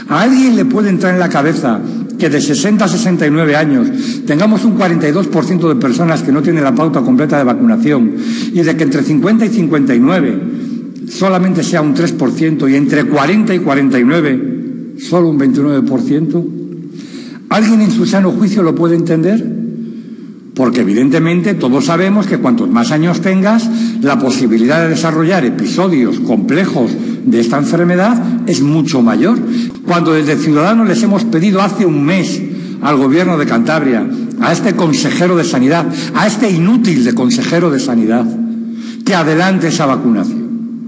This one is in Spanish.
¿A alguien le puede entrar en la cabeza que de 60 a 69 años tengamos un 42% de personas que no tienen la pauta completa de vacunación y de que entre 50 y 59 solamente sea un 3% y entre 40 y 49 solo un 29%? ¿Alguien en su sano juicio lo puede entender? Porque evidentemente todos sabemos que cuantos más años tengas, la posibilidad de desarrollar episodios complejos de esta enfermedad es mucho mayor. Cuando desde Ciudadanos les hemos pedido hace un mes al Gobierno de Cantabria, a este consejero de Sanidad, a este inútil de consejero de Sanidad, que adelante esa vacunación.